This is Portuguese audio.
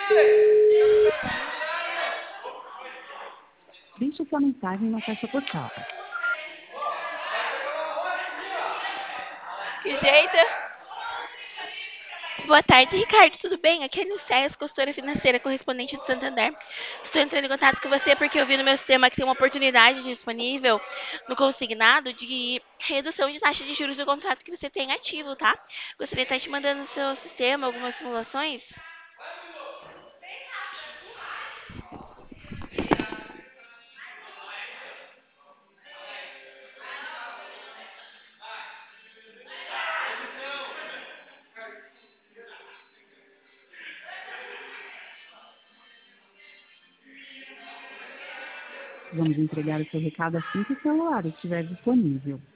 Deixe sua mensagem na caixa postal. Que jeito? Boa tarde, Ricardo. Tudo bem? Aqui é a Nicéia, consultora financeira correspondente do Santander. Estou entrando em contato com você porque eu vi no meu sistema que tem uma oportunidade disponível no consignado de redução de taxa de juros do contrato que você tem ativo, tá? Gostaria de estar te mandando no seu sistema algumas simulações. Vamos entregar o seu recado assim que o celular estiver disponível.